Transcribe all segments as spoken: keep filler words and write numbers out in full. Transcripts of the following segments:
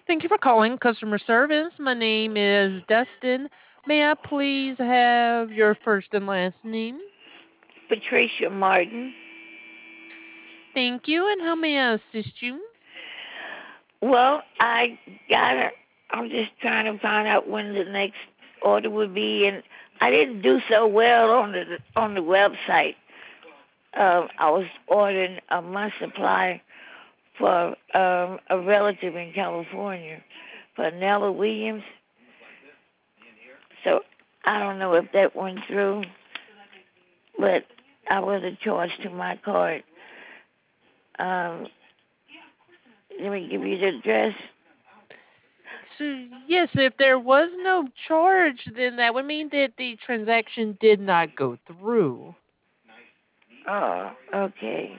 Thank you for calling customer service. My name is Dustin. May I please have your first and last name? Patricia Martin. Thank you, and how may I assist you? Well, I got it. I'm just trying to find out when the next order would be, and I didn't do so well on the on the website. Um, I was ordering a month supply for um, a relative in California for Nella Williams. So I don't know if that went through, but I was a charge to my card. Um, let me give you the address. So, yes, if there was no charge, then that would mean that the transaction did not go through. Oh, okay.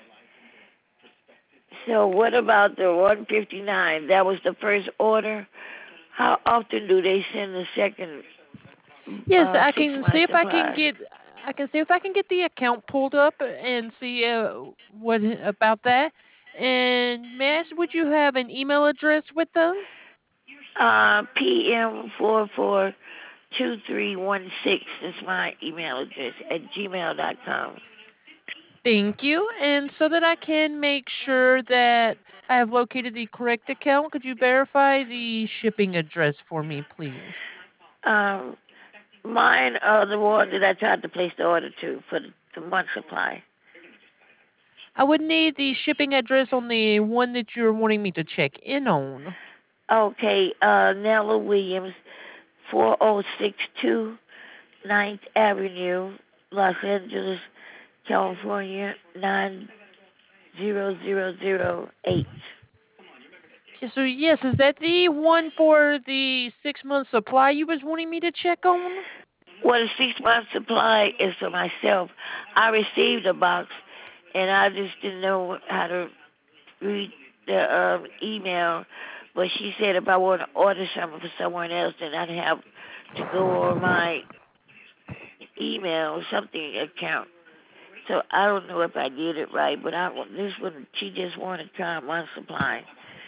So what about the one fifty-nine? That was the first order. How often do they send the second Yes, uh, I six can see month if I can supply? get I can see if I can get the account pulled up and see uh, what about that. And may I ask, would you have an email address with them? Uh, P M four four two three one six is my email address at gmail dot com. Thank you. And so that I can make sure that I have located the correct account, could you verify the shipping address for me, please? Um, mine are the one that I tried to place the order to for the, the month supply. I would need the shipping address on the one that you're wanting me to check in on. Okay, uh, Nella Williams, four oh six two Ninth Avenue, Los Angeles, California, nine zero zero zero eight. Okay, so yes, is that the one for the six month supply you was wanting me to check on? Well, the six month supply is for myself. I received a box, and I just didn't know how to read the um, email. But she said if I want to order something for someone else, then I'd have to go on my email or something account. So I don't know if I did it right, but I this one she just wanted to try a month supply.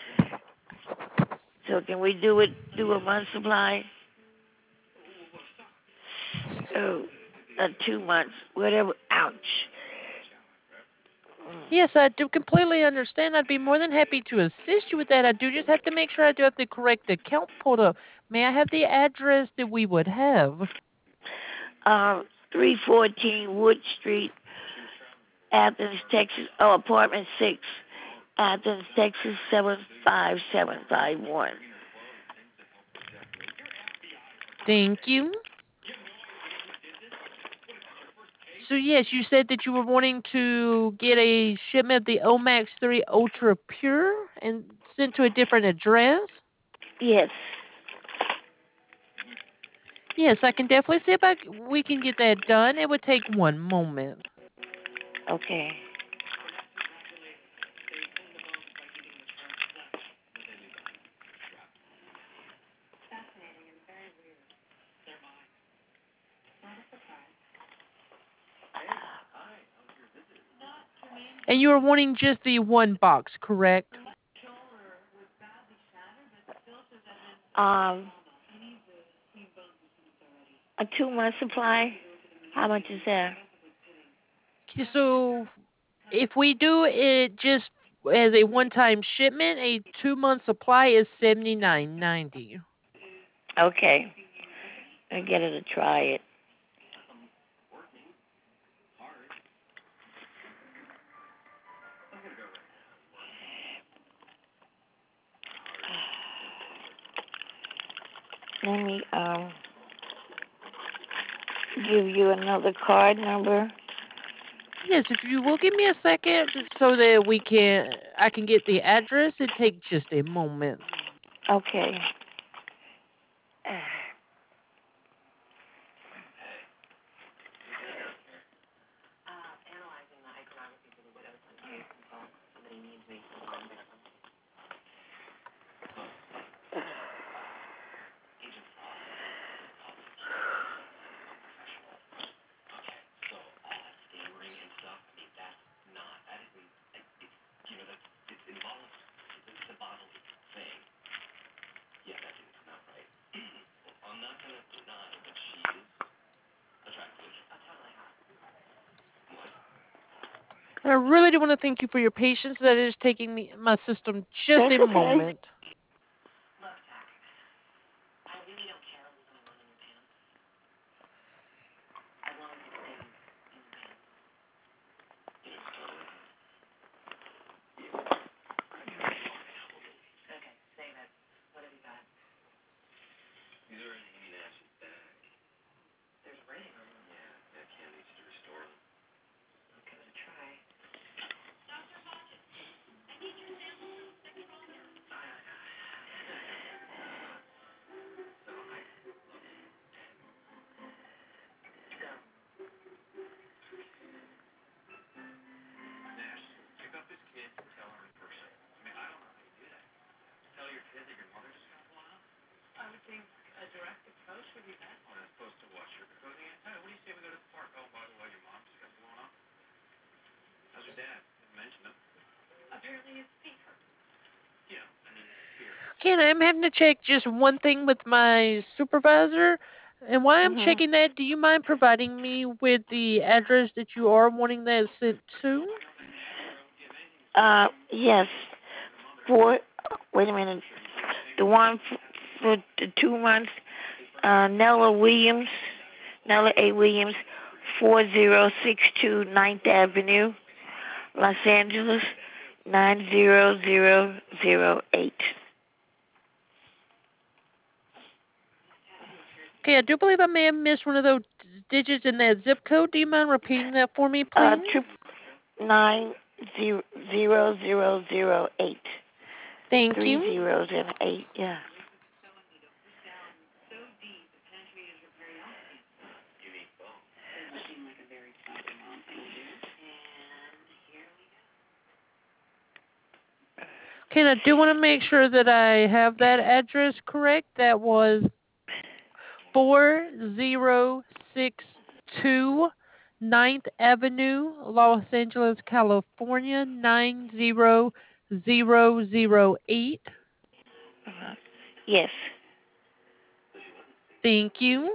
So can we do it? Do a month supply? Oh, uh, two months, whatever. Ouch. Yes, I do completely understand. I'd be more than happy to assist you with that. I do just have to make sure I do have the correct account pulled up. May I have the address that we would have? Um, three fourteen Wood Street, Athens, Texas. Oh, apartment six, Athens, Texas seven five seven five one. Thank you. So yes, you said that you were wanting to get a shipment of the Omax three Ultra Pure and sent to a different address. Yes. Yes, I can definitely see if I, c- we can get that done. It would take one moment. Okay. And you were wanting just the one box, correct? Um, a two month supply. How much is that? Okay, so if we do it just as a one-time shipment, a two-month supply is seventy-nine ninety. Okay. I get her to try it. Let me um give you another card number. Yes, if you will give me a second just so that we can I can get the address, it take just a moment. Okay. I really do want to thank you for your patience. That is taking me my system just That's a okay. moment. Okay, and I'm having to check just one thing with my supervisor. And while I'm Mhm. checking that, do you mind providing me with the address that you are wanting that sent to? Uh, yes. For wait a minute. The one f- for the two months. Uh, Nella Williams, Nella A. Williams, four zero six two Ninth Avenue, Los Angeles, nine zero zero zero eight. Okay, I do believe I may have missed one of those digits in that zip code. Do you mind repeating that for me, Uh, please? triple nine zero zero zero zero eight. Thank Three you. zeros and eight. Yeah. Okay, and I do want to make sure that I have that address correct. That was four zero six two Ninth Avenue, Los Angeles, California, nine zero zero zero eight. Uh-huh. Yes. Thank you.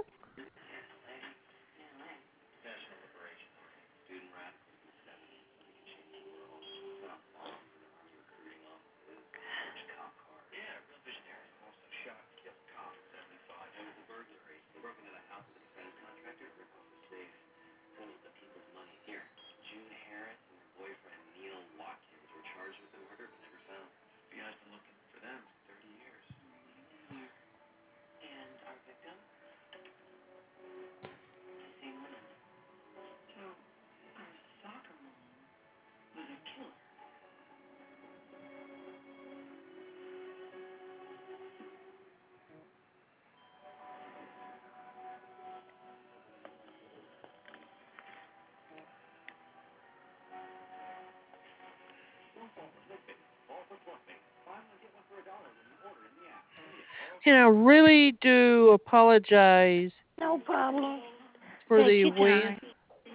And I really do apologize No problem. for Take the your wait. time.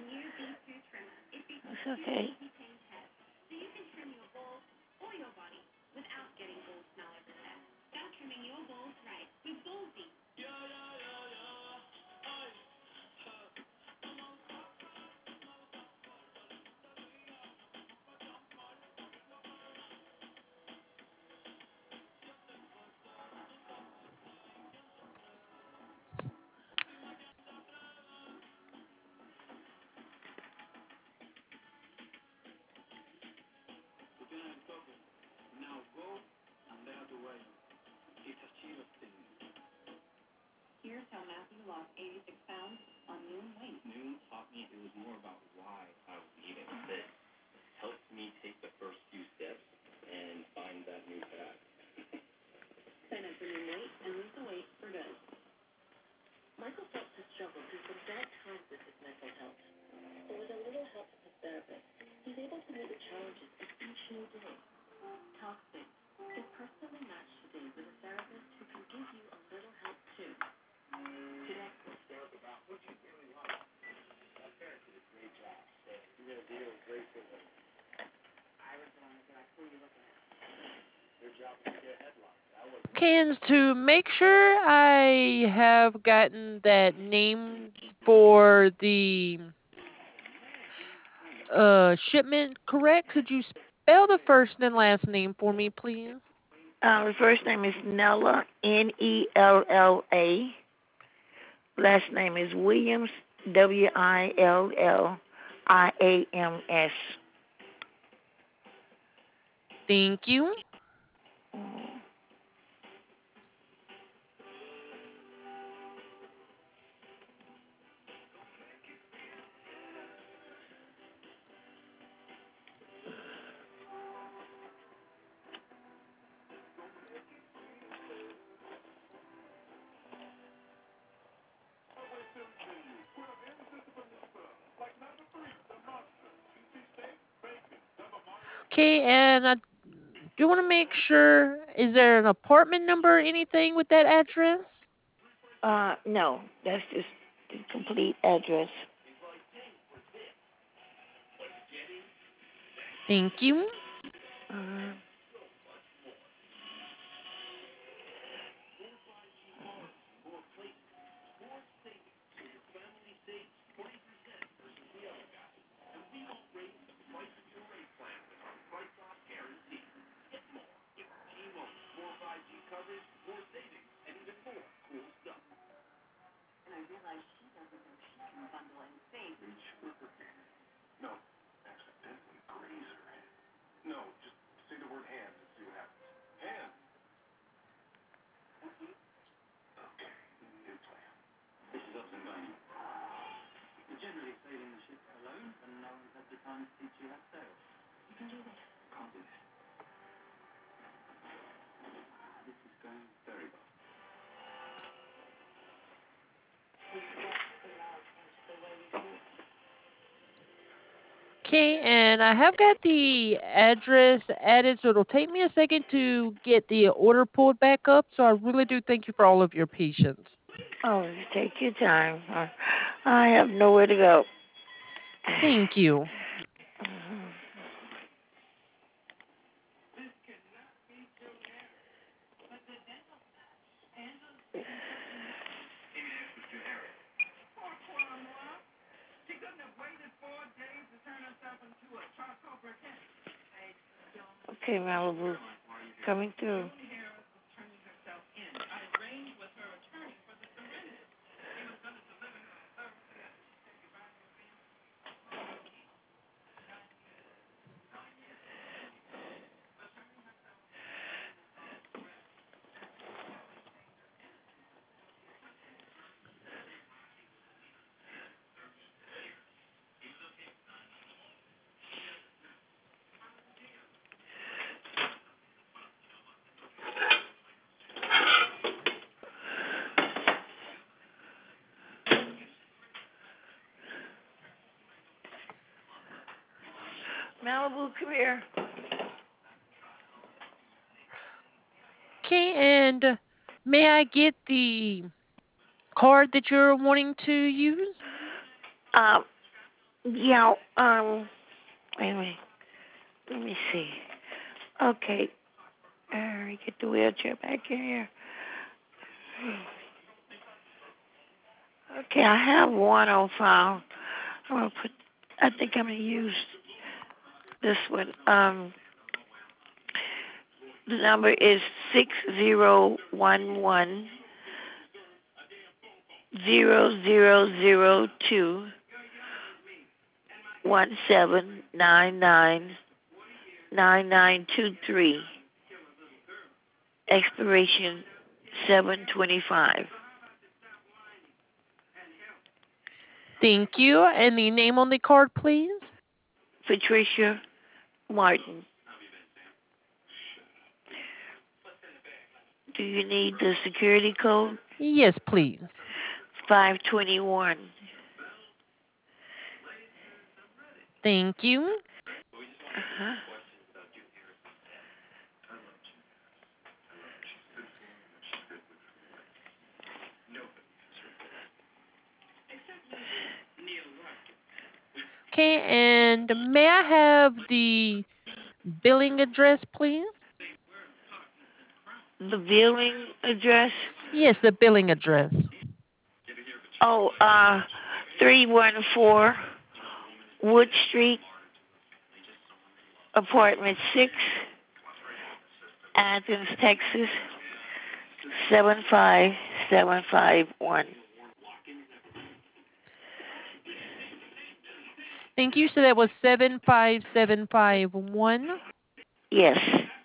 It's okay. Okay, and to make sure I have gotten that name for the uh shipment correct? Could you spell the first and last name for me, please? Uh, the first name is Nella, N E L L A. Last name is Williams, W I L L I A M S. Thank you. Okay, and I do want to make sure, is there an apartment number or anything with that address? Uh, no, that's just the complete address. Thank you. Uh, Okay, and I have got the address added, so it'll take me a second to get the order pulled back up. So I really do thank you for all of your patience. oh, take your time. Uh, I have nowhere to go. Thank you. Okay, Malibu, coming through. Malibu, come here. Okay, and may I get the card that you're wanting to use? Um, yeah, um, wait a minute. Let me see. Okay, uh, get the wheelchair back in here. Okay, I have one on file. I'm gonna put. I think I'm gonna use this one. Um, the number is six zero one one zero zero zero two one seven nine nine nine nine two three. Expiration seven twenty five. Thank you. And the name on the card, please? Patricia Martin. Do you need the security code? Yes, please. five twenty-one. Thank you. Uh-huh. Okay, and may I have the billing address, please? The billing address? Yes, the billing address. Oh, uh, three one four Wood Street, apartment six, Athens, Texas, seven five seven five one. Thank you. So that was seven five seven five one. Yes.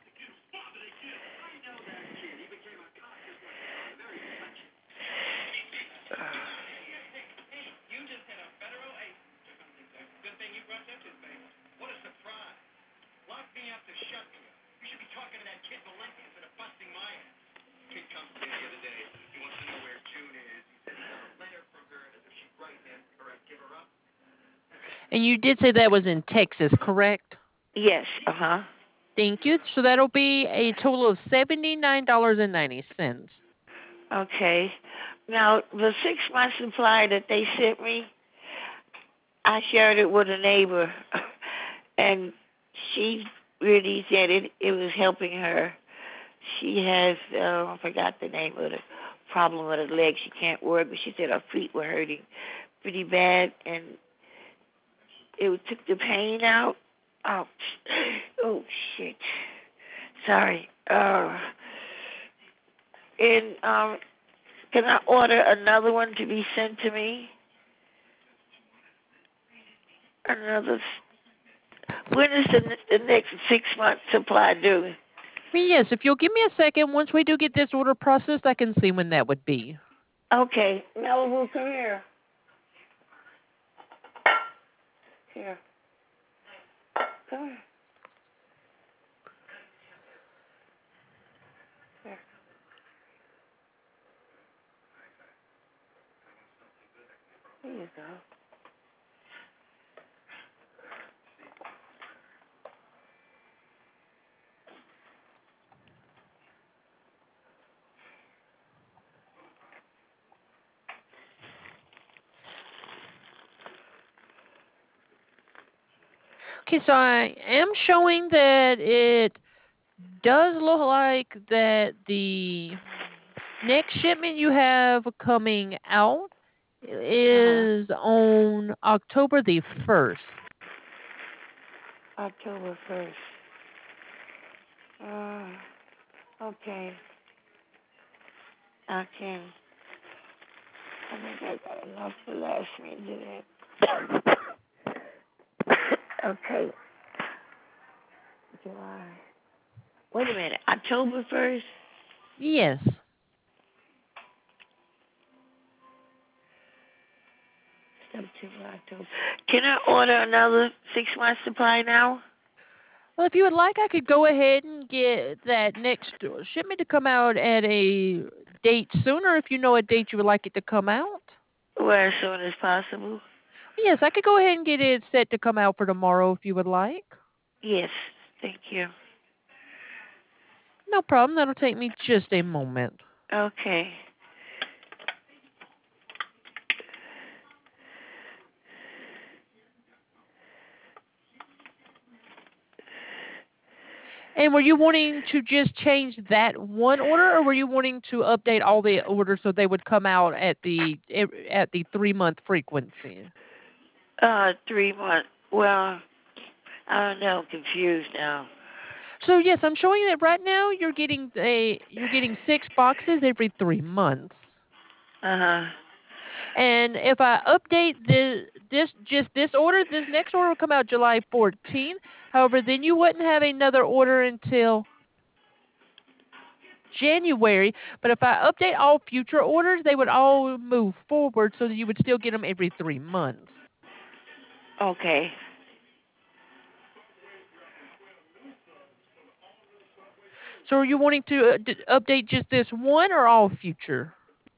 And you did say that was in Texas, correct? Yes. Uh huh. Thank you. So that'll be a total of seventy-nine dollars and ninety cents. Okay. Now the six month supply that they sent me, I shared it with a neighbor, and she really said it. It was helping her. She has uh, I forgot the name of the problem with her legs. She can't work, but she said her feet were hurting pretty bad, and it took the pain out. Oh, oh shit. Sorry. Uh, and um, can I order another one to be sent to me? Another. When is the, the next six month supply due? Yes, if you'll give me a second, once we do get this order processed, I can see when that would be. Okay, Malibu, come here. Here. Come here. Here. There you go. Okay, so I am showing that it does look like that the next shipment you have coming out Uh-huh. is on October the first. October first. Uh, okay. I can. I think I got enough to last me today. Okay. July. Wait a minute. October first? Yes. September, October. Can I order another six month supply now? Well, if you would like, I could go ahead and get that next shipment to come out at a date sooner if you know a date you would like it to come out. Well, as soon as possible. Yes, I could go ahead and get it set to come out for tomorrow if you would like. Yes. Thank you. No problem. That'll take me just a moment. Okay. And were you wanting to just change that one order, or were you wanting to update all the orders so they would come out at the at the three month frequency? Uh, three months. Well, I don't know. I'm confused now. So yes, I'm showing that right now you're getting a you're getting six boxes every three months. Uh huh. And if I update the this just this order, this next order will come out July fourteenth. However, then you wouldn't have another order until January. But if I update all future orders, they would all move forward so that you would still get them every three months. Okay. So are you wanting to uh, d- update just this one or all future?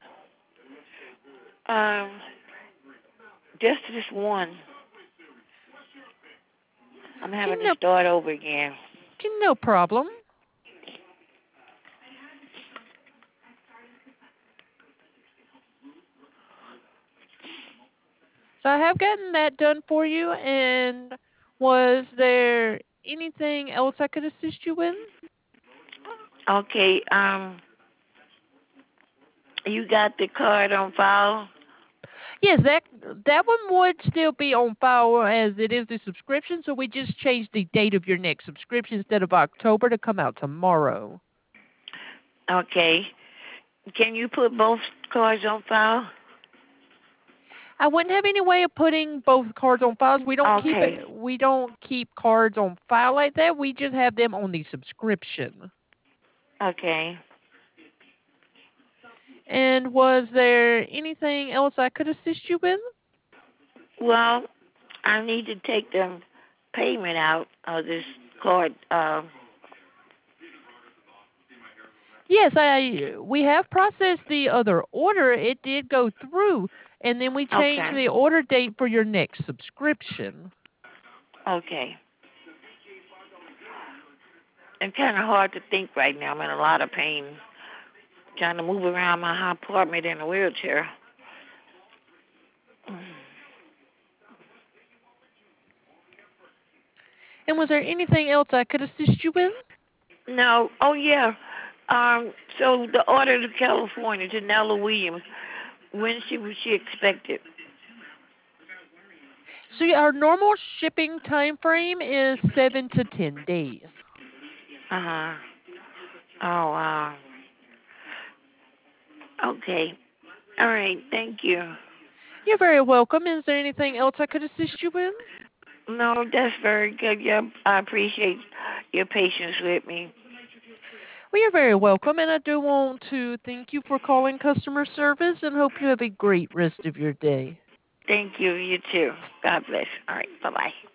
Um, just this one. I'm having Okay, to no, start over again. okay, no problem. So I have gotten that done for you. And was there anything else I could assist you with? Okay. Um, you got the card on file? Yes, that that one would still be on file as it is the subscription, so we just changed the date of your next subscription instead of October to come out tomorrow. Okay. Can you put both cards on file? I wouldn't have any way of putting both cards on files. We don't keep Okay. it. We don't keep cards on file like that. We just have them on the subscription. Okay. And was there anything else I could assist you with? Well, I need to take the payment out of this card. Uh, Yes, I we have processed the other order. It did go through, and then we changed okay. the order date for your next subscription. Okay. It's kind of hard to think right now. I'm in a lot of pain trying to move around my apartment in a wheelchair. And was there anything else I could assist you with? No. Oh, yeah. Um. So the order to California to Nella Williams, when she was she expected? So yeah, our normal shipping time frame is seven to ten days. Uh huh. Oh, wow. Okay. All right. Thank you. You're very welcome. Is there anything else I could assist you with? No, that's very good. Yeah, I appreciate your patience with me. Well, you're very welcome, and I do want to thank you for calling customer service and hope you have a great rest of your day. Thank you. You too. God bless. All right. Bye bye.